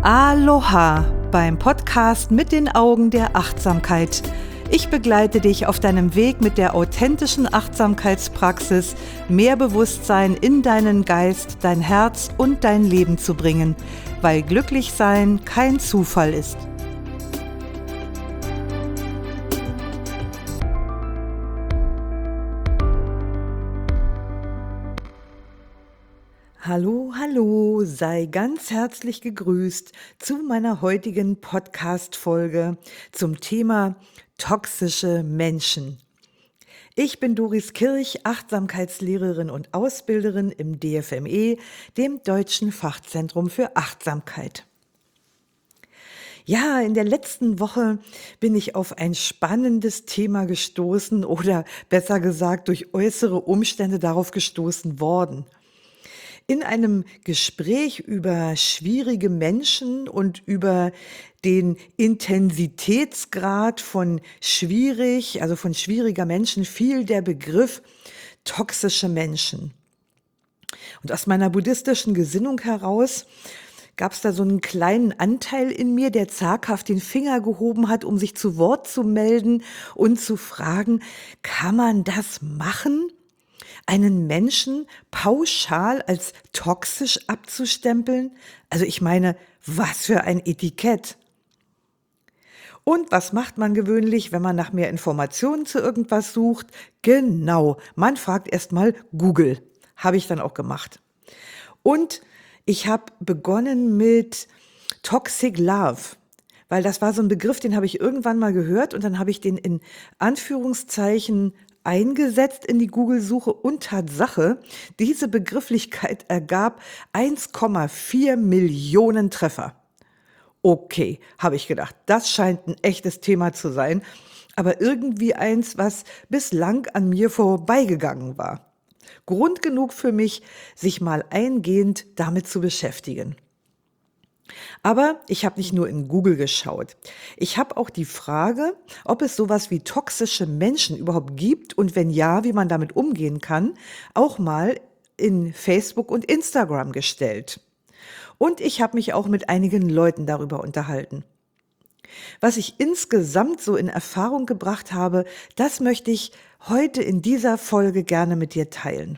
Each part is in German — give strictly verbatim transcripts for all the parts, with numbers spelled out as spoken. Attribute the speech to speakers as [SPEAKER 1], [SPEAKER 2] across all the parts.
[SPEAKER 1] Aloha beim Podcast mit den Augen der Achtsamkeit. Ich begleite dich auf deinem Weg mit der authentischen Achtsamkeitspraxis, mehr Bewusstsein in deinen Geist, dein Herz und dein Leben zu bringen, weil glücklich sein kein Zufall ist. Hallo, hallo, sei ganz herzlich gegrüßt zu meiner heutigen Podcast-Folge zum Thema toxische Menschen. Ich bin Doris Kirch, Achtsamkeitslehrerin und Ausbilderin im D F M E, dem Deutschen Fachzentrum für Achtsamkeit. Ja, in der letzten Woche bin ich auf ein spannendes Thema gestoßen oder besser gesagt durch äußere Umstände darauf gestoßen worden. In einem Gespräch über schwierige Menschen und über den Intensitätsgrad von schwierig, also von schwieriger Menschen, fiel der Begriff toxische Menschen. Und aus meiner buddhistischen Gesinnung heraus gab es da so einen kleinen Anteil in mir, der zaghaft den Finger gehoben hat, um sich zu Wort zu melden und zu fragen, kann man das machen? Einen Menschen pauschal als toxisch abzustempeln? Also ich meine, was für ein Etikett. Und was macht man gewöhnlich, wenn man nach mehr Informationen zu irgendwas sucht? Genau, man fragt erstmal Google. Habe ich dann auch gemacht. Und ich habe begonnen mit Toxic Love, weil das war so ein Begriff, den habe ich irgendwann mal gehört und dann habe ich den in Anführungszeichen eingesetzt in die Google-Suche und Tatsache, diese Begrifflichkeit ergab eins Komma vier Millionen Treffer. Okay, habe ich gedacht, das scheint ein echtes Thema zu sein, aber irgendwie eins, was bislang an mir vorbeigegangen war. Grund genug für mich, sich mal eingehend damit zu beschäftigen. Aber ich habe nicht nur in Google geschaut. Ich habe auch die Frage, ob es sowas wie toxische Menschen überhaupt gibt und wenn ja, wie man damit umgehen kann, auch mal in Facebook und Instagram gestellt. Und ich habe mich auch mit einigen Leuten darüber unterhalten. Was ich insgesamt so in Erfahrung gebracht habe, das möchte ich heute in dieser Folge gerne mit dir teilen.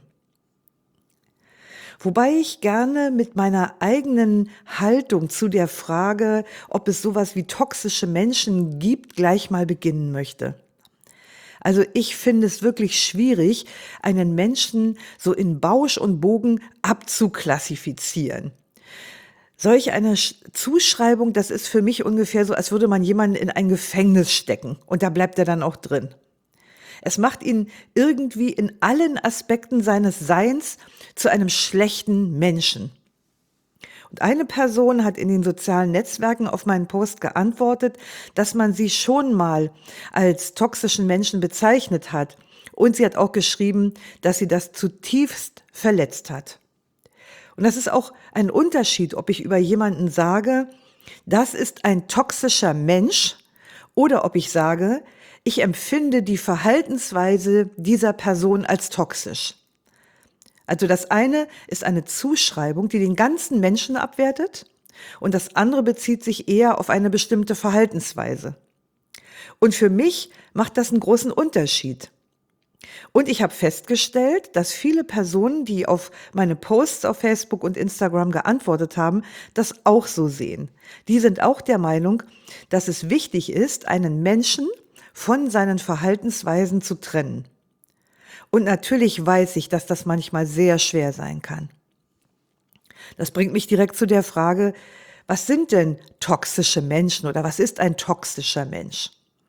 [SPEAKER 1] Wobei ich gerne mit meiner eigenen Haltung zu der Frage, ob es sowas wie toxische Menschen gibt, gleich mal beginnen möchte. Also ich finde es wirklich schwierig, einen Menschen so in Bausch und Bogen abzuklassifizieren. Solch eine Zuschreibung, das ist für mich ungefähr so, als würde man jemanden in ein Gefängnis stecken und da bleibt er dann auch drin. Es macht ihn irgendwie in allen Aspekten seines Seins zu einem schlechten Menschen. Und eine Person hat in den sozialen Netzwerken auf meinen Post geantwortet, dass man sie schon mal als toxischen Menschen bezeichnet hat. Und sie hat auch geschrieben, dass sie das zutiefst verletzt hat. Und das ist auch ein Unterschied, ob ich über jemanden sage, das ist ein toxischer Mensch, oder ob ich sage, ich empfinde die Verhaltensweise dieser Person als toxisch. Also das eine ist eine Zuschreibung, die den ganzen Menschen abwertet und das andere bezieht sich eher auf eine bestimmte Verhaltensweise. Und für mich macht das einen großen Unterschied. Und ich habe festgestellt, dass viele Personen, die auf meine Posts auf Facebook und Instagram geantwortet haben, das auch so sehen. Die sind auch der Meinung, dass es wichtig ist, einen Menschen von seinen Verhaltensweisen zu trennen. Und natürlich weiß ich, dass das manchmal sehr schwer sein kann. Das bringt mich direkt zu der Frage, was sind denn toxische Menschen oder was ist ein toxischer Mensch?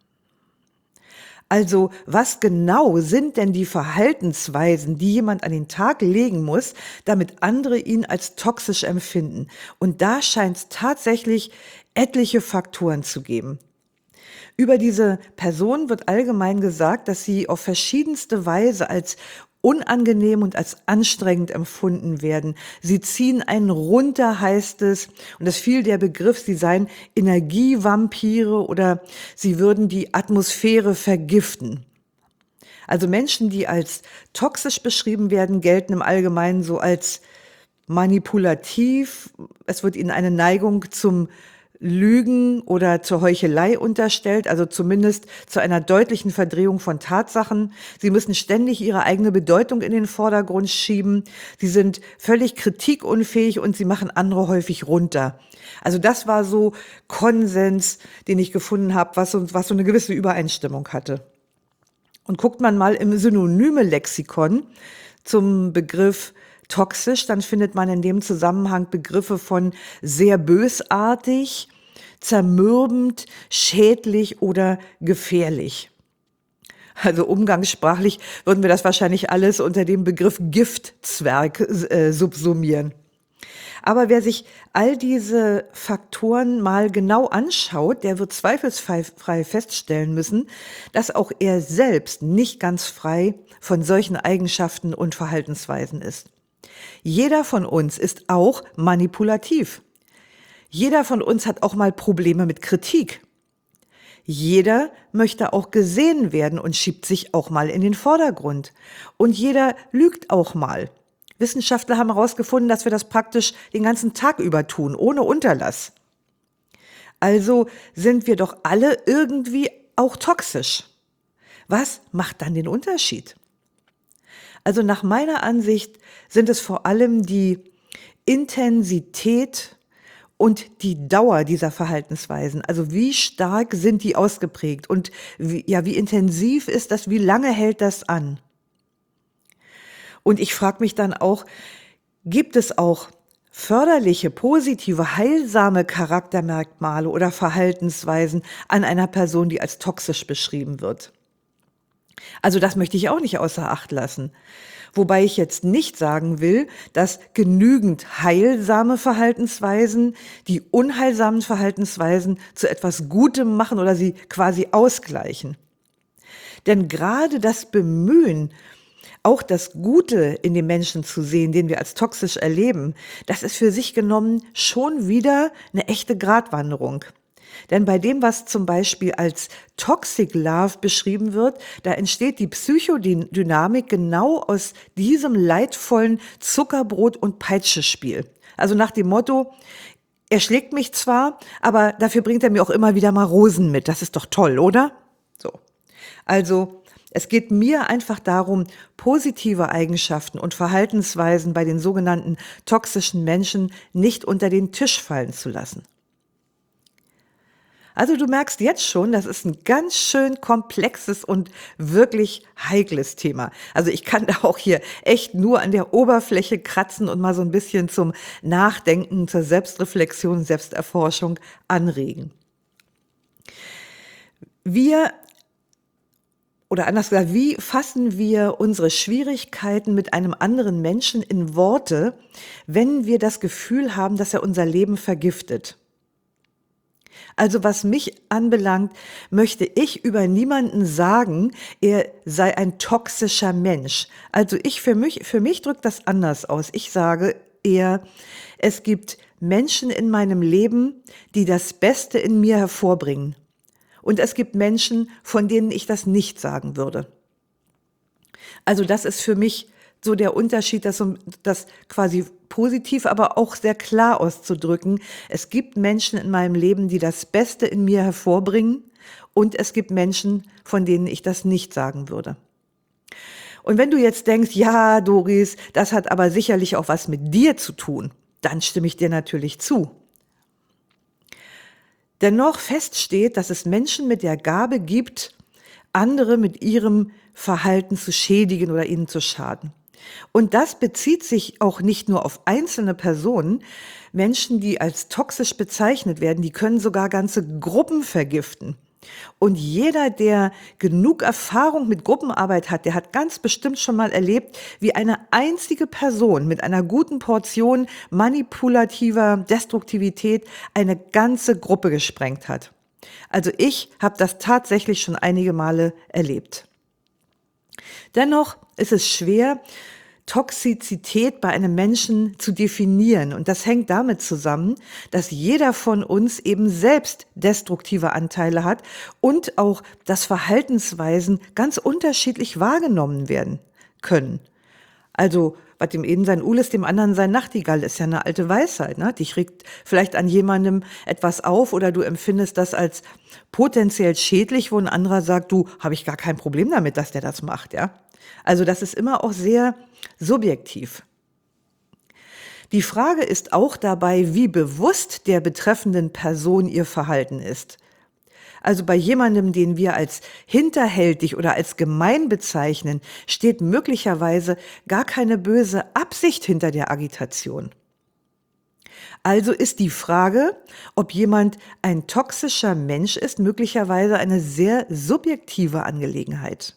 [SPEAKER 1] Also, was genau sind denn die Verhaltensweisen, die jemand an den Tag legen muss, damit andere ihn als toxisch empfinden? Und da scheint es tatsächlich etliche Faktoren zu geben. Über diese Person wird allgemein gesagt, dass sie auf verschiedenste Weise als unangenehm und als anstrengend empfunden werden. Sie ziehen einen runter, heißt es, und es fiel der Begriff, sie seien Energievampire oder sie würden die Atmosphäre vergiften. Also Menschen, die als toxisch beschrieben werden, gelten im Allgemeinen so als manipulativ, es wird ihnen eine Neigung zum Lügen oder zur Heuchelei unterstellt, also zumindest zu einer deutlichen Verdrehung von Tatsachen. Sie müssen ständig ihre eigene Bedeutung in den Vordergrund schieben. Sie sind völlig kritikunfähig und sie machen andere häufig runter. Also das war so Konsens, den ich gefunden habe, was so, was so eine gewisse Übereinstimmung hatte. Und guckt man mal im Synonyme-Lexikon zum Begriff toxisch, dann findet man in dem Zusammenhang Begriffe von sehr bösartig, zermürbend, schädlich oder gefährlich. Also umgangssprachlich würden wir das wahrscheinlich alles unter dem Begriff Giftzwerg äh, subsumieren. Aber wer sich all diese Faktoren mal genau anschaut, der wird zweifelsfrei feststellen müssen, dass auch er selbst nicht ganz frei von solchen Eigenschaften und Verhaltensweisen ist. Jeder von uns ist auch manipulativ. Jeder von uns hat auch mal Probleme mit Kritik. Jeder möchte auch gesehen werden und schiebt sich auch mal in den Vordergrund. Und jeder lügt auch mal. Wissenschaftler haben herausgefunden, dass wir das praktisch den ganzen Tag über tun, ohne Unterlass. Also sind wir doch alle irgendwie auch toxisch. Was macht dann den Unterschied? Also nach meiner Ansicht sind es vor allem die Intensität und die Dauer dieser Verhaltensweisen. Also wie stark sind die ausgeprägt und wie, ja, wie intensiv ist das, wie lange hält das an? Und ich frage mich dann auch, gibt es auch förderliche, positive, heilsame Charaktermerkmale oder Verhaltensweisen an einer Person, die als toxisch beschrieben wird? Also das möchte ich auch nicht außer Acht lassen. Wobei ich jetzt nicht sagen will, dass genügend heilsame Verhaltensweisen die unheilsamen Verhaltensweisen zu etwas Gutem machen oder sie quasi ausgleichen. Denn gerade das Bemühen, auch das Gute in dem Menschen zu sehen, den wir als toxisch erleben, das ist für sich genommen schon wieder eine echte Gratwanderung. Denn bei dem, was zum Beispiel als Toxic Love beschrieben wird, da entsteht die Psychodynamik genau aus diesem leidvollen Zuckerbrot- und Peitschespiel. Also nach dem Motto, er schlägt mich zwar, aber dafür bringt er mir auch immer wieder mal Rosen mit. Das ist doch toll, oder? So. Also es geht mir einfach darum, positive Eigenschaften und Verhaltensweisen bei den sogenannten toxischen Menschen nicht unter den Tisch fallen zu lassen. Also du merkst jetzt schon, das ist ein ganz schön komplexes und wirklich heikles Thema. Also ich kann da auch hier echt nur an der Oberfläche kratzen und mal so ein bisschen zum Nachdenken, zur Selbstreflexion, Selbsterforschung anregen. Wir Oder anders gesagt, wie fassen wir unsere Schwierigkeiten mit einem anderen Menschen in Worte, wenn wir das Gefühl haben, dass er unser Leben vergiftet? Also was mich anbelangt, möchte ich über niemanden sagen, er sei ein toxischer Mensch. Also ich für mich, für mich drückt das anders aus. Ich sage eher, es gibt Menschen in meinem Leben, die das Beste in mir hervorbringen. Und es gibt Menschen, von denen ich das nicht sagen würde. Also das ist für mich so der Unterschied, das, das quasi positiv, aber auch sehr klar auszudrücken. Es gibt Menschen in meinem Leben, die das Beste in mir hervorbringen, und es gibt Menschen, von denen ich das nicht sagen würde. Und wenn du jetzt denkst, ja, Doris, das hat aber sicherlich auch was mit dir zu tun, dann stimme ich dir natürlich zu. Dennoch feststeht, dass es Menschen mit der Gabe gibt, andere mit ihrem Verhalten zu schädigen oder ihnen zu schaden. Und das bezieht sich auch nicht nur auf einzelne Personen. Menschen, die als toxisch bezeichnet werden, die können sogar ganze Gruppen vergiften. Und jeder, der genug Erfahrung mit Gruppenarbeit hat, der hat ganz bestimmt schon mal erlebt, wie eine einzige Person mit einer guten Portion manipulativer Destruktivität eine ganze Gruppe gesprengt hat. Also ich habe das tatsächlich schon einige Male erlebt. Dennoch ist es schwer, Toxizität bei einem Menschen zu definieren. Und das hängt damit zusammen, dass jeder von uns eben selbst destruktive Anteile hat und auch, dass Verhaltensweisen ganz unterschiedlich wahrgenommen werden können. Also was dem einen sein Uhl ist, dem anderen sein Nachtigall, ist ja eine alte Weisheit, ne? Dich regt vielleicht an jemandem etwas auf oder du empfindest das als potenziell schädlich, wo ein anderer sagt, du, habe ich gar kein Problem damit, dass der das macht, ja? Also das ist immer auch sehr subjektiv. Die Frage ist auch dabei, wie bewusst der betreffenden Person ihr Verhalten ist. Also bei jemandem, den wir als hinterhältig oder als gemein bezeichnen, steht möglicherweise gar keine böse Absicht hinter der Agitation. Also ist die Frage, ob jemand ein toxischer Mensch ist, möglicherweise eine sehr subjektive Angelegenheit.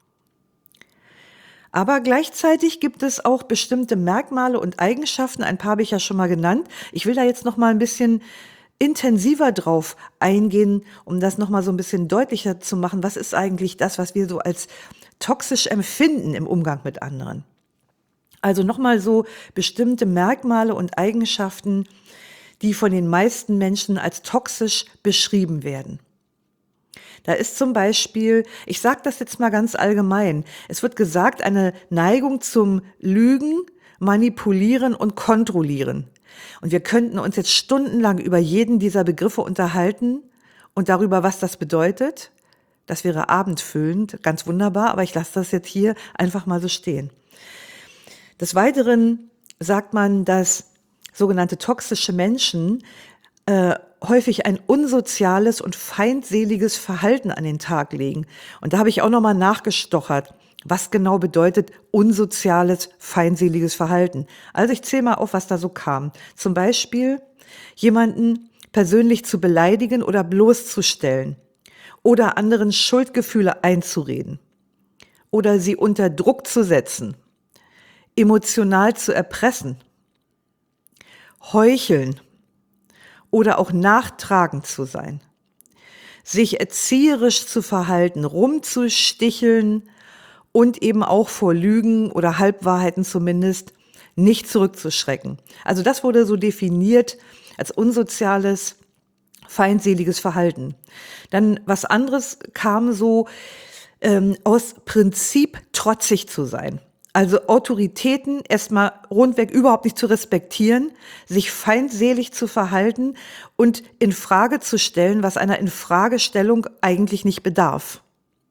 [SPEAKER 1] Aber gleichzeitig gibt es auch bestimmte Merkmale und Eigenschaften, ein paar habe ich ja schon mal genannt. Ich will da jetzt noch mal ein bisschen intensiver drauf eingehen, um das noch mal so ein bisschen deutlicher zu machen. Was ist eigentlich das, was wir so als toxisch empfinden im Umgang mit anderen? Also noch mal so bestimmte Merkmale und Eigenschaften, die von den meisten Menschen als toxisch beschrieben werden. Da ist zum Beispiel, ich sage das jetzt mal ganz allgemein, es wird gesagt, eine Neigung zum Lügen, Manipulieren und Kontrollieren. Und wir könnten uns jetzt stundenlang über jeden dieser Begriffe unterhalten und darüber, was das bedeutet. Das wäre abendfüllend, ganz wunderbar, aber ich lasse das jetzt hier einfach mal so stehen. Des Weiteren sagt man, dass sogenannte toxische Menschen äh, häufig ein unsoziales und feindseliges Verhalten an den Tag legen. Und da habe ich auch nochmal nachgestochert, was genau bedeutet unsoziales, feindseliges Verhalten. Also ich zähle mal auf, was da so kam. Zum Beispiel jemanden persönlich zu beleidigen oder bloßzustellen oder anderen Schuldgefühle einzureden oder sie unter Druck zu setzen, emotional zu erpressen, heucheln oder auch nachtragend zu sein, sich erzieherisch zu verhalten, rumzusticheln und eben auch vor Lügen oder Halbwahrheiten zumindest nicht zurückzuschrecken. Also das wurde so definiert als unsoziales, feindseliges Verhalten. Dann was anderes kam so ähm, aus Prinzip trotzig zu sein. Also Autoritäten erstmal rundweg überhaupt nicht zu respektieren, sich feindselig zu verhalten und in Frage zu stellen, was einer Infragestellung eigentlich nicht bedarf.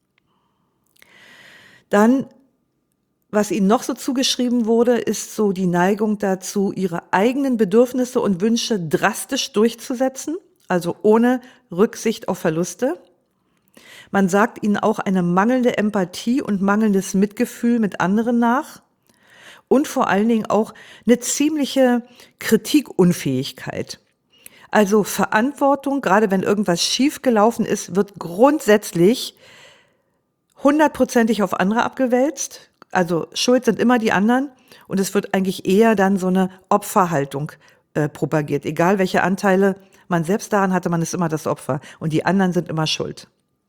[SPEAKER 1] Dann, was ihnen noch so zugeschrieben wurde, ist so die Neigung dazu, ihre eigenen Bedürfnisse und Wünsche drastisch durchzusetzen, also ohne Rücksicht auf Verluste. Man sagt ihnen auch eine mangelnde Empathie und mangelndes Mitgefühl mit anderen nach und vor allen Dingen auch eine ziemliche Kritikunfähigkeit. Also Verantwortung, gerade wenn irgendwas schiefgelaufen ist, wird grundsätzlich hundertprozentig auf andere abgewälzt. Also Schuld sind immer die anderen und es wird eigentlich eher dann so eine Opferhaltung äh, propagiert. Egal welche Anteile man selbst daran hatte, man ist immer das Opfer und die anderen sind immer schuld.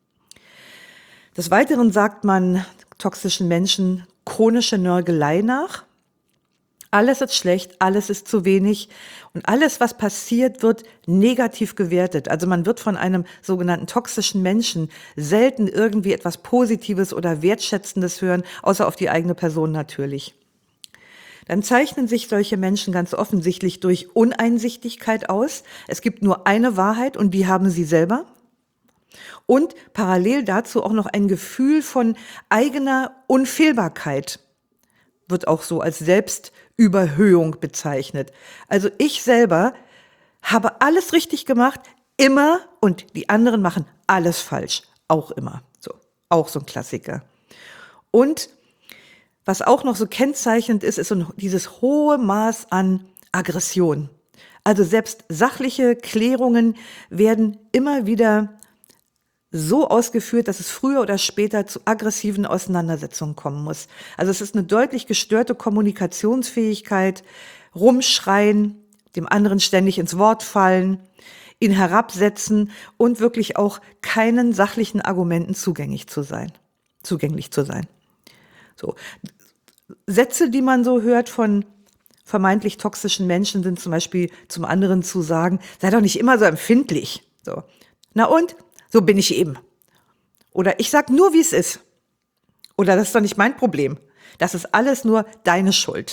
[SPEAKER 1] Des Weiteren sagt man toxischen Menschen chronische Nörgelei nach. Alles ist schlecht, alles ist zu wenig und alles, was passiert, wird negativ gewertet. Also man wird von einem sogenannten toxischen Menschen selten irgendwie etwas Positives oder Wertschätzendes hören, außer auf die eigene Person natürlich. Dann zeichnen sich solche Menschen ganz offensichtlich durch Uneinsichtigkeit aus. Es gibt nur eine Wahrheit und die haben sie selber. Und parallel dazu auch noch ein Gefühl von eigener Unfehlbarkeit, wird auch so als Selbstüberhöhung bezeichnet. Also ich selber habe alles richtig gemacht, immer, und die anderen machen alles falsch, auch immer. So, auch so ein Klassiker. Und was auch noch so kennzeichnend ist, ist so dieses hohe Maß an Aggression. Also selbst sachliche Klärungen werden immer wieder so ausgeführt, dass es früher oder später zu aggressiven Auseinandersetzungen kommen muss. Also es ist eine deutlich gestörte Kommunikationsfähigkeit, rumschreien, dem anderen ständig ins Wort fallen, ihn herabsetzen und wirklich auch keinen sachlichen Argumenten zugänglich zu sein, zugänglich zu sein. So. Sätze, die man so hört von vermeintlich toxischen Menschen, sind zum Beispiel zum anderen zu sagen, sei doch nicht immer so empfindlich. So. Na und? So bin ich eben. Oder ich sag nur, wie es ist. Oder das ist doch nicht mein Problem. Das ist alles nur deine Schuld.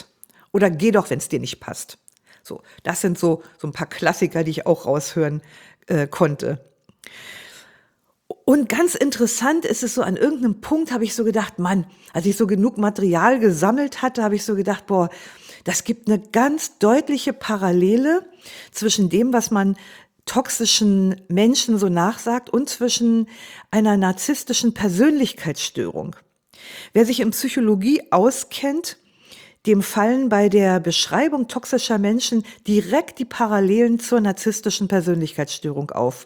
[SPEAKER 1] Oder geh doch, wenn es dir nicht passt. So, das sind so, so ein paar Klassiker, die ich auch raushören äh, konnte. Und ganz interessant ist es so, an irgendeinem Punkt habe ich so gedacht, Mann, als ich so genug Material gesammelt hatte, habe ich so gedacht, boah, das gibt eine ganz deutliche Parallele zwischen dem, was man toxischen Menschen so nachsagt und zwischen einer narzisstischen Persönlichkeitsstörung. Wer sich in Psychologie auskennt, dem fallen bei der Beschreibung toxischer Menschen direkt die Parallelen zur narzisstischen Persönlichkeitsstörung auf.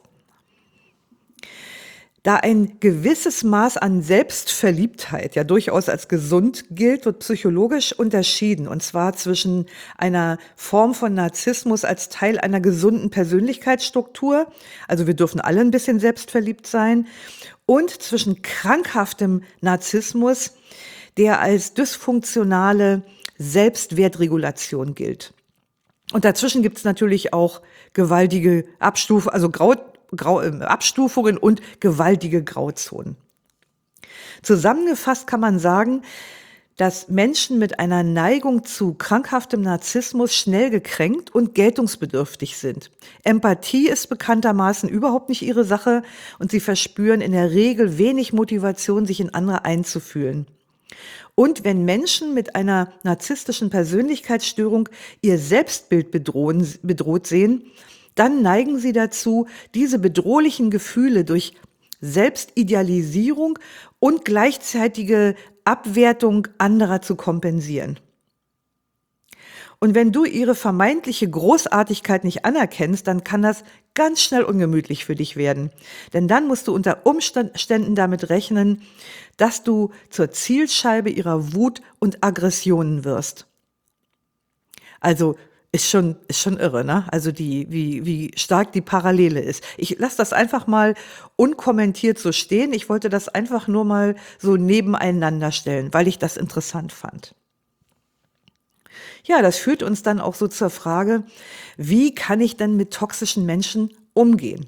[SPEAKER 1] Da ein gewisses Maß an Selbstverliebtheit ja durchaus als gesund gilt, wird psychologisch unterschieden, und zwar zwischen einer Form von Narzissmus als Teil einer gesunden Persönlichkeitsstruktur, also wir dürfen alle ein bisschen selbstverliebt sein, und zwischen krankhaftem Narzissmus, der als dysfunktionale Selbstwertregulation gilt. Und dazwischen gibt es natürlich auch gewaltige Abstufungen, also Grau, Grau, äh, Abstufungen und gewaltige Grauzonen. Zusammengefasst kann man sagen, dass Menschen mit einer Neigung zu krankhaftem Narzissmus schnell gekränkt und geltungsbedürftig sind. Empathie ist bekanntermaßen überhaupt nicht ihre Sache und sie verspüren in der Regel wenig Motivation, sich in andere einzufühlen. Und wenn Menschen mit einer narzisstischen Persönlichkeitsstörung ihr Selbstbild bedrohen, bedroht sehen, dann neigen sie dazu, diese bedrohlichen Gefühle durch Selbstidealisierung und gleichzeitige Abwertung anderer zu kompensieren. Und wenn du ihre vermeintliche Großartigkeit nicht anerkennst, dann kann das ganz schnell ungemütlich für dich werden. Denn dann musst du unter Umständen damit rechnen, dass du zur Zielscheibe ihrer Wut und Aggressionen wirst. Also ist schon, ist schon irre, ne? Also die, wie, wie stark die Parallele ist. Ich lasse das einfach mal unkommentiert so stehen. Ich wollte das einfach nur mal so nebeneinander stellen, weil ich das interessant fand. Ja, das führt uns dann auch so zur Frage, wie kann ich denn mit toxischen Menschen umgehen?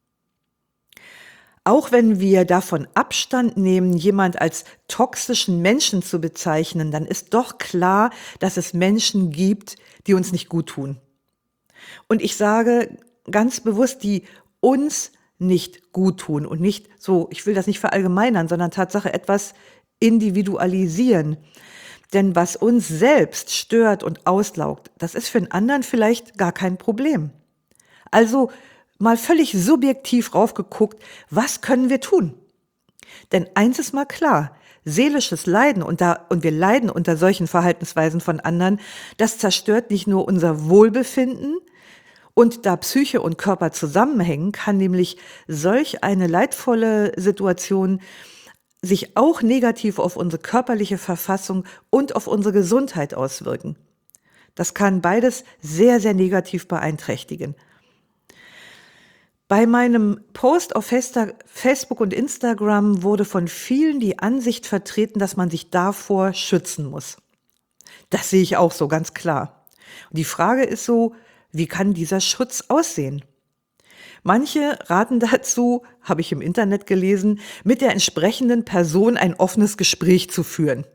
[SPEAKER 1] Auch wenn wir davon Abstand nehmen, jemand als toxischen Menschen zu bezeichnen, dann ist doch klar, dass es Menschen gibt, die uns nicht gut tun. Und ich sage ganz bewusst, die uns nicht gut tun und nicht so, ich will das nicht verallgemeinern, sondern Tatsache etwas individualisieren. Denn was uns selbst stört und auslaugt, das ist für einen anderen vielleicht gar kein Problem. Also mal völlig subjektiv raufgeguckt, was können wir tun? Denn eins ist mal klar, seelisches Leiden unter, und wir leiden unter solchen Verhaltensweisen von anderen, das zerstört nicht nur unser Wohlbefinden, und da Psyche und Körper zusammenhängen, kann nämlich solch eine leidvolle Situation sich auch negativ auf unsere körperliche Verfassung und auf unsere Gesundheit auswirken. Das kann beides sehr, sehr negativ beeinträchtigen. Bei meinem Post auf Facebook und Instagram wurde von vielen die Ansicht vertreten, dass man sich davor schützen muss. Das sehe ich auch so, ganz klar. Und die Frage ist so, wie kann dieser Schutz aussehen? Manche raten dazu, habe ich im Internet gelesen, mit der entsprechenden Person ein offenes Gespräch zu führen.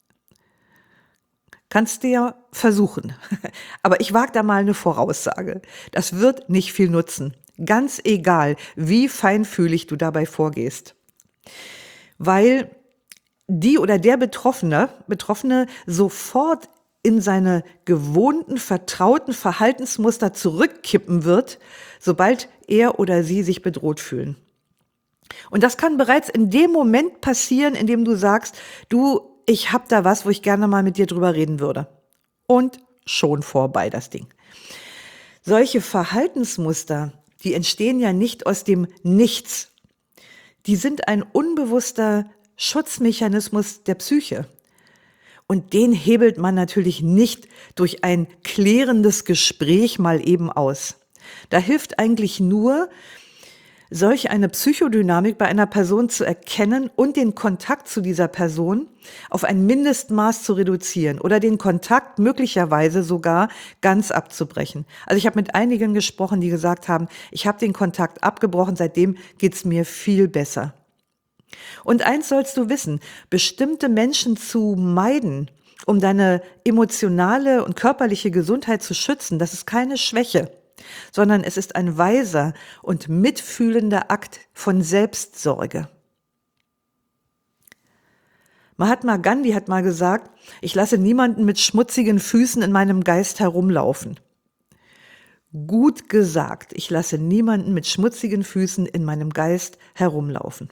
[SPEAKER 1] Kannst du ja versuchen. Aber ich wage da mal eine Voraussage. Das wird nicht viel nutzen. Ganz egal, wie feinfühlig du dabei vorgehst. Weil die oder der Betroffene, Betroffene sofort in seine gewohnten, vertrauten Verhaltensmuster zurückkippen wird, sobald er oder sie sich bedroht fühlen. Und das kann bereits in dem Moment passieren, in dem du sagst, du, ich habe da was, wo ich gerne mal mit dir drüber reden würde. Und schon vorbei das Ding. Solche Verhaltensmuster, die entstehen ja nicht aus dem Nichts. Die sind ein unbewusster Schutzmechanismus der Psyche. Und den hebelt man natürlich nicht durch ein klärendes Gespräch mal eben aus. Da hilft eigentlich nur, solch eine Psychodynamik bei einer Person zu erkennen und den Kontakt zu dieser Person auf ein Mindestmaß zu reduzieren oder den Kontakt möglicherweise sogar ganz abzubrechen. Also ich habe mit einigen gesprochen, die gesagt haben, ich habe den Kontakt abgebrochen, seitdem geht's mir viel besser. Und eins sollst du wissen, bestimmte Menschen zu meiden, um deine emotionale und körperliche Gesundheit zu schützen, das ist keine Schwäche, sondern es ist ein weiser und mitfühlender Akt von Selbstsorge. Mahatma Gandhi hat mal gesagt, ich lasse niemanden mit schmutzigen Füßen in meinem Geist herumlaufen. Gut gesagt, ich lasse niemanden mit schmutzigen Füßen in meinem Geist herumlaufen.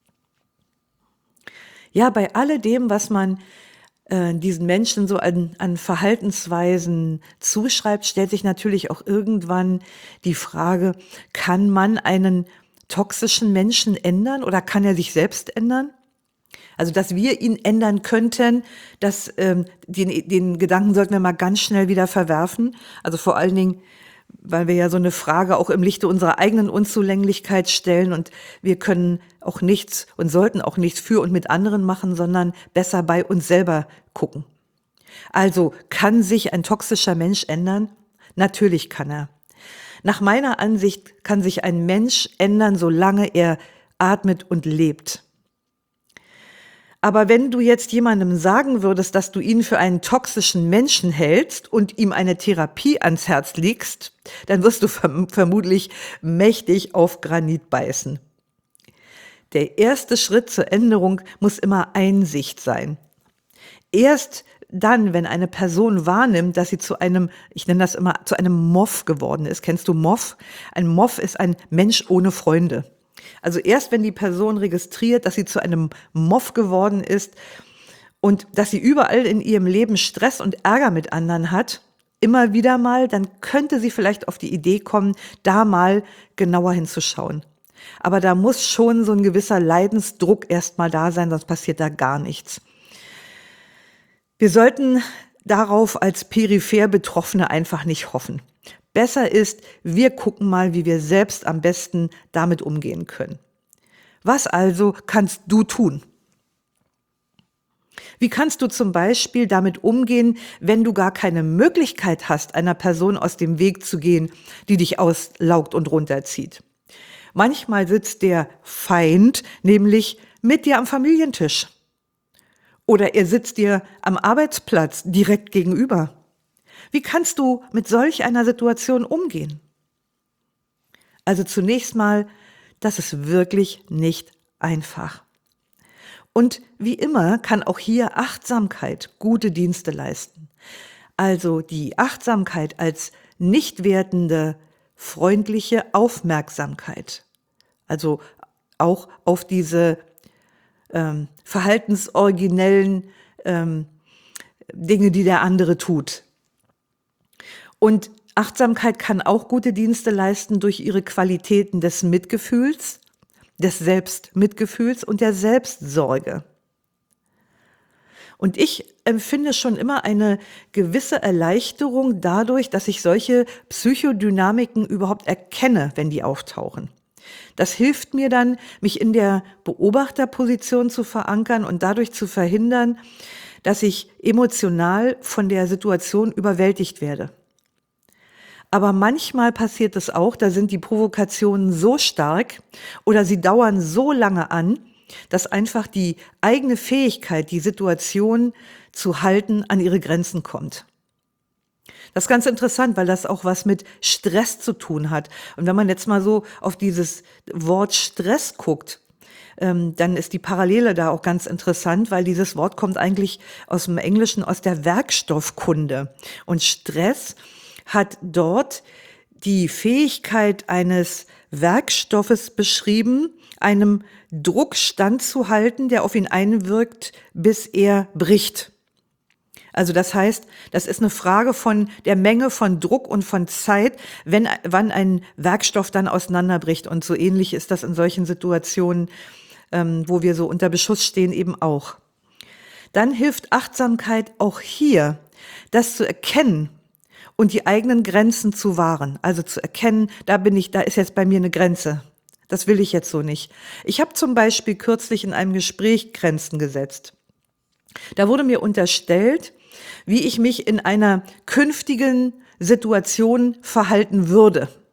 [SPEAKER 1] Ja, bei alledem, was man äh, diesen Menschen so an, an Verhaltensweisen zuschreibt, stellt sich natürlich auch irgendwann die Frage, kann man einen toxischen Menschen ändern oder kann er sich selbst ändern? Also, dass wir ihn ändern könnten, das, ähm, den, den Gedanken sollten wir mal ganz schnell wieder verwerfen. Also vor allen Dingen, weil wir ja so eine Frage auch im Lichte unserer eigenen Unzulänglichkeit stellen und wir können auch nichts und sollten auch nichts für und mit anderen machen, sondern besser bei uns selber gucken. Also, kann sich ein toxischer Mensch ändern? Natürlich kann er. Nach meiner Ansicht kann sich ein Mensch ändern, solange er atmet und lebt. Aber wenn du jetzt jemandem sagen würdest, dass du ihn für einen toxischen Menschen hältst und ihm eine Therapie ans Herz legst, dann wirst du verm- vermutlich mächtig auf Granit beißen. Der erste Schritt zur Änderung muss immer Einsicht sein. Erst dann, wenn eine Person wahrnimmt, dass sie zu einem, ich nenne das immer, zu einem Moff geworden ist. Kennst du Moff? Ein Moff ist ein Mensch ohne Freunde. Also erst wenn die Person registriert, dass sie zu einem Moff geworden ist und dass sie überall in ihrem Leben Stress und Ärger mit anderen hat, immer wieder mal, dann könnte sie vielleicht auf die Idee kommen, da mal genauer hinzuschauen. Aber da muss schon so ein gewisser Leidensdruck erstmal da sein, sonst passiert da gar nichts. Wir sollten darauf als peripher Betroffene einfach nicht hoffen. Besser ist, wir gucken mal, wie wir selbst am besten damit umgehen können. Was also kannst du tun? Wie kannst du zum Beispiel damit umgehen, wenn du gar keine Möglichkeit hast, einer Person aus dem Weg zu gehen, die dich auslaugt und runterzieht? Manchmal sitzt der Feind nämlich mit dir am Familientisch. Oder er sitzt dir am Arbeitsplatz direkt gegenüber. Wie kannst du mit solch einer Situation umgehen? Also zunächst mal, das ist wirklich nicht einfach. Und wie immer kann auch hier Achtsamkeit gute Dienste leisten. Also die Achtsamkeit als nicht wertende, freundliche Aufmerksamkeit. Also auch auf diese ähm, verhaltensoriginellen ähm, Dinge, die der andere tut. Und Achtsamkeit kann auch gute Dienste leisten durch ihre Qualitäten des Mitgefühls, des Selbstmitgefühls und der Selbstsorge. Und ich empfinde schon immer eine gewisse Erleichterung dadurch, dass ich solche Psychodynamiken überhaupt erkenne, wenn die auftauchen. Das hilft mir dann, mich in der Beobachterposition zu verankern und dadurch zu verhindern, dass ich emotional von der Situation überwältigt werde. Aber manchmal passiert es auch, da sind die Provokationen so stark oder sie dauern so lange an, dass einfach die eigene Fähigkeit, die Situation zu halten, an ihre Grenzen kommt. Das ist ganz interessant, weil das auch was mit Stress zu tun hat. Und wenn man jetzt mal so auf dieses Wort Stress guckt, ähm, dann ist die Parallele da auch ganz interessant, weil dieses Wort kommt eigentlich aus dem Englischen, aus der Werkstoffkunde. Und Stress hat dort die Fähigkeit eines Werkstoffes beschrieben, einem Druck standzuhalten, der auf ihn einwirkt, bis er bricht. Also das heißt, das ist eine Frage von der Menge von Druck und von Zeit, wenn, wann ein Werkstoff dann auseinanderbricht. Und so ähnlich ist das in solchen Situationen, ähm, wo wir so unter Beschuss stehen, eben auch. Dann hilft Achtsamkeit auch hier, das zu erkennen und die eigenen Grenzen zu wahren. Also zu erkennen, da bin ich, da ist jetzt bei mir eine Grenze. Das will ich jetzt so nicht. Ich habe zum Beispiel kürzlich in einem Gespräch Grenzen gesetzt. Da wurde mir unterstellt, wie ich mich in einer künftigen Situation verhalten würde.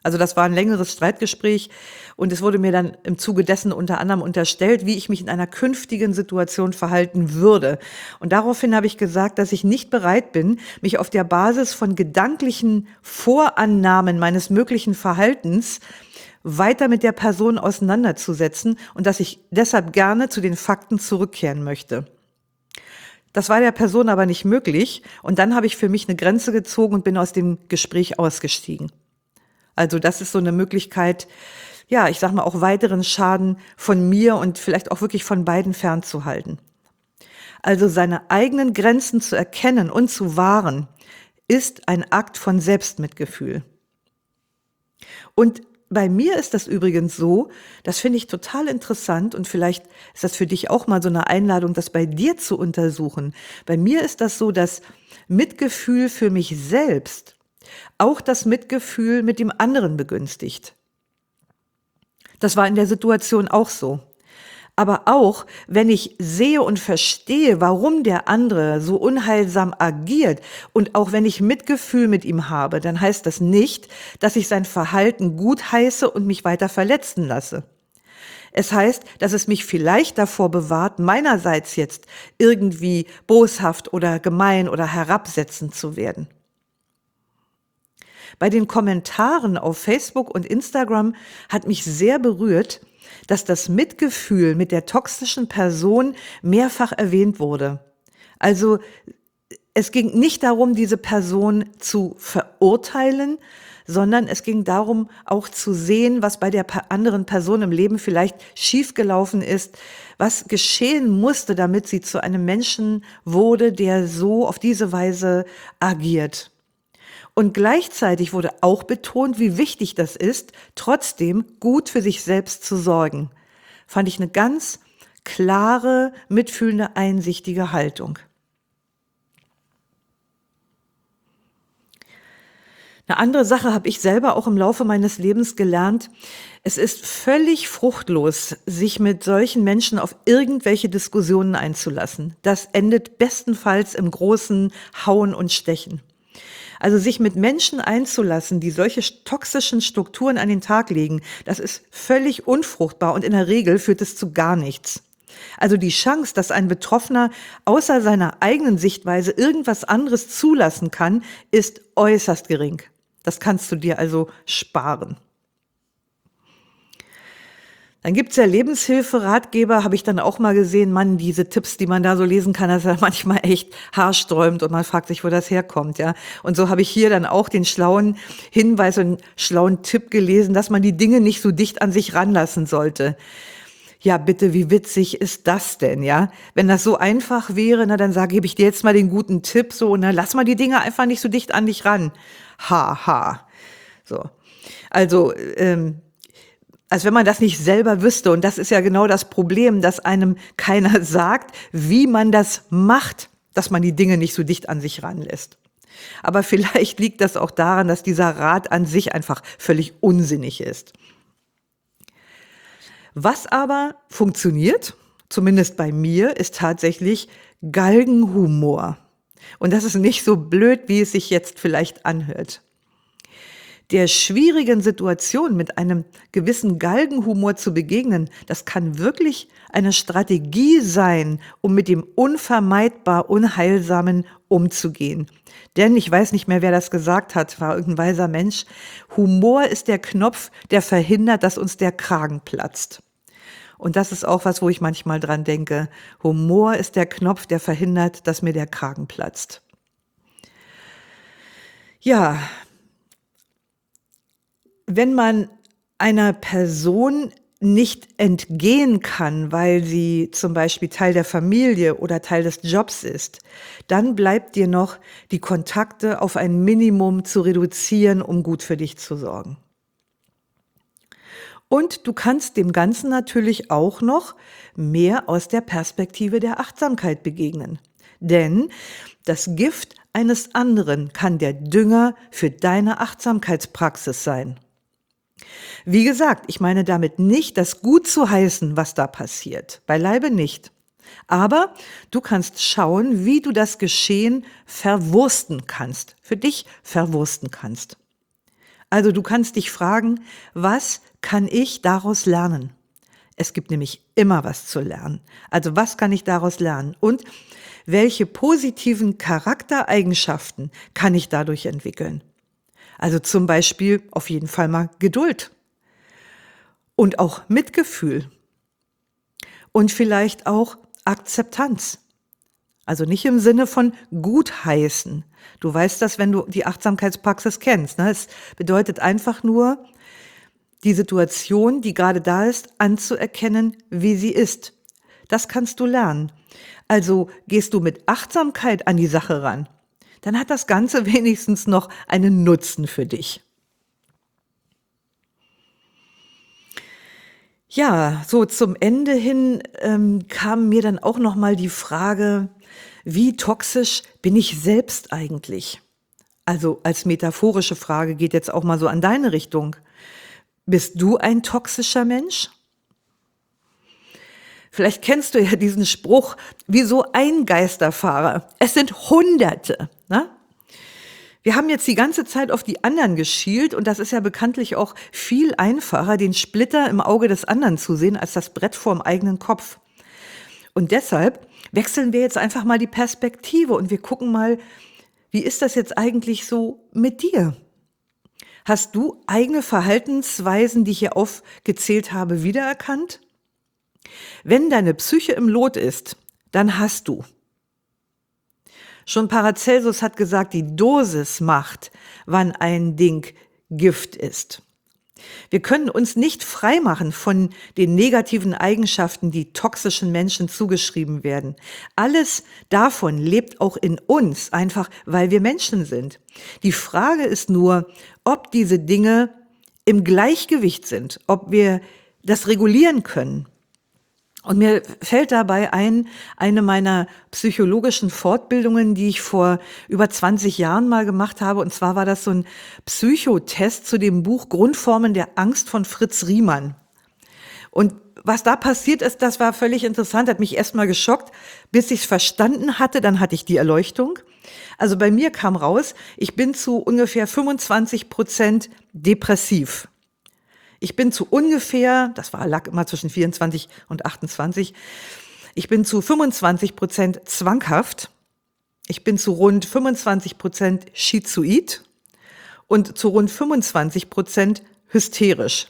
[SPEAKER 1] Also das war ein längeres Streitgespräch und es wurde mir dann im Zuge dessen unter anderem unterstellt, wie ich mich in einer künftigen Situation verhalten würde. Und daraufhin habe ich gesagt, dass ich nicht bereit bin, mich auf der Basis von gedanklichen Vorannahmen meines möglichen Verhaltens weiter mit der Person auseinanderzusetzen und dass ich deshalb gerne zu den Fakten zurückkehren möchte. Das war der Person aber nicht möglich und dann habe ich für mich eine Grenze gezogen und bin aus dem Gespräch ausgestiegen. Also das ist so eine Möglichkeit, ja, ich sag mal, auch weiteren Schaden von mir und vielleicht auch wirklich von beiden fernzuhalten. Also seine eigenen Grenzen zu erkennen und zu wahren, ist ein Akt von Selbstmitgefühl. Und bei mir ist das übrigens so, das finde ich total interessant und vielleicht ist das für dich auch mal so eine Einladung, das bei dir zu untersuchen. Bei mir ist das so, dass Mitgefühl für mich selbst auch das Mitgefühl mit dem anderen begünstigt. Das war in der Situation auch so. Aber auch, wenn ich sehe und verstehe, warum der andere so unheilsam agiert und auch wenn ich Mitgefühl mit ihm habe, dann heißt das nicht, dass ich sein Verhalten gutheiße und mich weiter verletzen lasse. Es heißt, dass es mich vielleicht davor bewahrt, meinerseits jetzt irgendwie boshaft oder gemein oder herabsetzend zu werden. Bei den Kommentaren auf Facebook und Instagram hat mich sehr berührt, dass das Mitgefühl mit der toxischen Person mehrfach erwähnt wurde. Also es ging nicht darum, diese Person zu verurteilen, sondern es ging darum, auch zu sehen, was bei der anderen Person im Leben vielleicht schiefgelaufen ist, was geschehen musste, damit sie zu einem Menschen wurde, der so auf diese Weise agiert. Und gleichzeitig wurde auch betont, wie wichtig das ist, trotzdem gut für sich selbst zu sorgen. Fand ich eine ganz klare, mitfühlende, einsichtige Haltung. Eine andere Sache habe ich selber auch im Laufe meines Lebens gelernt. Es ist völlig fruchtlos, sich mit solchen Menschen auf irgendwelche Diskussionen einzulassen. Das endet bestenfalls im großen Hauen und Stechen. Also sich mit Menschen einzulassen, die solche toxischen Strukturen an den Tag legen, das ist völlig unfruchtbar und in der Regel führt es zu gar nichts. Also die Chance, dass ein Betroffener außer seiner eigenen Sichtweise irgendwas anderes zulassen kann, ist äußerst gering. Das kannst du dir also sparen. Dann gibt's ja Lebenshilfe, Ratgeber, habe ich dann auch mal gesehen, Mann, diese Tipps, die man da so lesen kann, das ist ja manchmal echt haarsträubend und man fragt sich, wo das herkommt, ja. Und so habe ich hier dann auch den schlauen Hinweis und schlauen Tipp gelesen, dass man die Dinge nicht so dicht an sich ranlassen sollte. Ja, bitte, wie witzig ist das denn, ja? Wenn das so einfach wäre, na, dann sage, gebe ich dir jetzt mal den guten Tipp, so, na, lass mal die Dinge einfach nicht so dicht an dich ran. Ha, ha. So. Also, ähm, als wenn man das nicht selber wüsste. Und das ist ja genau das Problem, dass einem keiner sagt, wie man das macht, dass man die Dinge nicht so dicht an sich ranlässt. Aber vielleicht liegt das auch daran, dass dieser Rat an sich einfach völlig unsinnig ist. Was aber funktioniert, zumindest bei mir, ist tatsächlich Galgenhumor. Und das ist nicht so blöd, wie es sich jetzt vielleicht anhört. Der schwierigen Situation mit einem gewissen Galgenhumor zu begegnen, das kann wirklich eine Strategie sein, um mit dem unvermeidbar Unheilsamen umzugehen. Denn, ich weiß nicht mehr, wer das gesagt hat, war irgendein weiser Mensch, Humor ist der Knopf, der verhindert, dass uns der Kragen platzt. Und das ist auch was, wo ich manchmal dran denke. Humor ist der Knopf, der verhindert, dass mir der Kragen platzt. Ja, wenn man einer Person nicht entgehen kann, weil sie zum Beispiel Teil der Familie oder Teil des Jobs ist, dann bleibt dir noch, die Kontakte auf ein Minimum zu reduzieren, um gut für dich zu sorgen. Und du kannst dem Ganzen natürlich auch noch mehr aus der Perspektive der Achtsamkeit begegnen. Denn das Gift eines anderen kann der Dünger für deine Achtsamkeitspraxis sein. Wie gesagt, ich meine damit nicht, das gut zu heißen, was da passiert. Beileibe nicht. Aber du kannst schauen, wie du das Geschehen verwursten kannst, für dich verwursten kannst. Also du kannst dich fragen, was kann ich daraus lernen? Es gibt nämlich immer was zu lernen. Also was kann ich daraus lernen? Und welche positiven Charaktereigenschaften kann ich dadurch entwickeln? Also zum Beispiel auf jeden Fall mal Geduld und auch Mitgefühl und vielleicht auch Akzeptanz. Also nicht im Sinne von gutheißen. Du weißt das, wenn du die Achtsamkeitspraxis kennst, ne? Es bedeutet einfach nur, die Situation, die gerade da ist, anzuerkennen, wie sie ist. Das kannst du lernen. Also gehst du mit Achtsamkeit an die Sache ran, dann hat das Ganze wenigstens noch einen Nutzen für dich. Ja, so zum Ende hin ähm, kam mir dann auch noch mal die Frage, wie toxisch bin ich selbst eigentlich? Also als metaphorische Frage geht jetzt auch mal so an deine Richtung. Bist du ein toxischer Mensch? Vielleicht kennst du ja diesen Spruch, wie so ein Geisterfahrer. Es sind Hunderte. Ne? Wir haben jetzt die ganze Zeit auf die anderen geschielt und das ist ja bekanntlich auch viel einfacher, den Splitter im Auge des anderen zu sehen, als das Brett vorm eigenen Kopf. Und deshalb wechseln wir jetzt einfach mal die Perspektive und wir gucken mal, wie ist das jetzt eigentlich so mit dir? Hast du eigene Verhaltensweisen, die ich hier aufgezählt habe, wiedererkannt? Wenn deine Psyche im Lot ist, dann hast du. Schon Paracelsus hat gesagt, die Dosis macht, wann ein Ding Gift ist. Wir können uns nicht freimachen von den negativen Eigenschaften, die toxischen Menschen zugeschrieben werden. Alles davon lebt auch in uns, einfach weil wir Menschen sind. Die Frage ist nur, ob diese Dinge im Gleichgewicht sind, ob wir das regulieren können. Und mir fällt dabei ein, eine meiner psychologischen Fortbildungen, die ich vor über zwanzig Jahren mal gemacht habe. Und zwar war das so ein Psychotest zu dem Buch Grundformen der Angst von Fritz Riemann. Und was da passiert ist, das war völlig interessant, hat mich erstmal geschockt, bis ich es verstanden hatte, dann hatte ich die Erleuchtung. Also bei mir kam raus, ich bin zu ungefähr fünfundzwanzig Prozent depressiv. Ich bin zu ungefähr, das war, lag immer zwischen vierundzwanzig und achtundzwanzig, ich bin zu fünfundzwanzig Prozent zwanghaft, ich bin zu rund fünfundzwanzig Prozent schizoid und zu rund fünfundzwanzig Prozent hysterisch.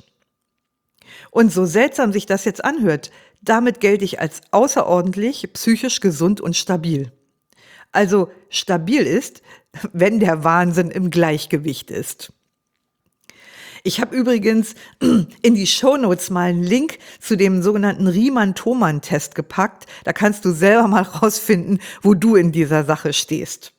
[SPEAKER 1] Und so seltsam sich das jetzt anhört, damit gelte ich als außerordentlich psychisch gesund und stabil. Also stabil ist, wenn der Wahnsinn im Gleichgewicht ist. Ich habe übrigens in die Shownotes mal einen Link zu dem sogenannten Riemann-Thomann-Test gepackt. Da kannst du selber mal rausfinden, wo du in dieser Sache stehst.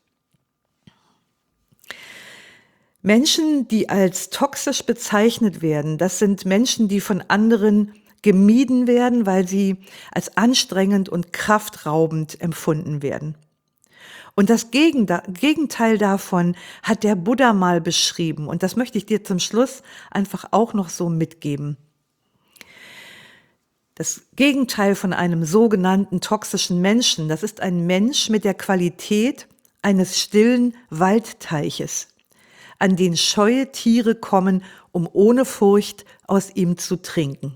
[SPEAKER 1] Menschen, die als toxisch bezeichnet werden, das sind Menschen, die von anderen gemieden werden, weil sie als anstrengend und kraftraubend empfunden werden. Und das Gegenteil davon hat der Buddha mal beschrieben. Und das möchte ich dir zum Schluss einfach auch noch so mitgeben. Das Gegenteil von einem sogenannten toxischen Menschen, das ist ein Mensch mit der Qualität eines stillen Waldteiches, an den scheue Tiere kommen, um ohne Furcht aus ihm zu trinken.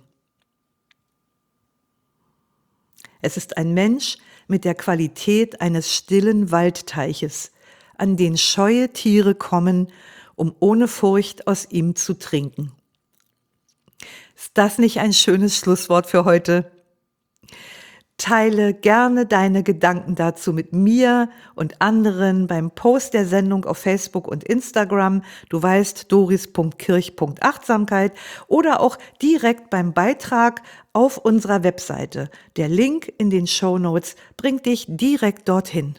[SPEAKER 1] Es ist ein Mensch mit der Qualität eines stillen Waldteiches, an den scheue Tiere kommen, um ohne Furcht aus ihm zu trinken. Ist das nicht ein schönes Schlusswort für heute? Teile gerne deine Gedanken dazu mit mir und anderen beim Post der Sendung auf Facebook und Instagram. Du weißt, doris punkt kirch punkt achtsamkeit oder auch direkt beim Beitrag auf unserer Webseite. Der Link in den Shownotes bringt dich direkt dorthin.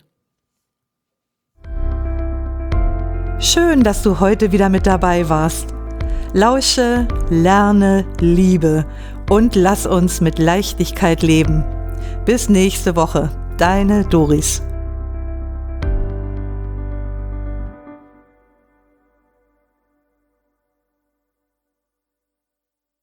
[SPEAKER 1] Schön, dass du heute wieder mit dabei warst. Lausche, lerne, liebe und lass uns mit Leichtigkeit leben. Bis nächste Woche, deine Doris.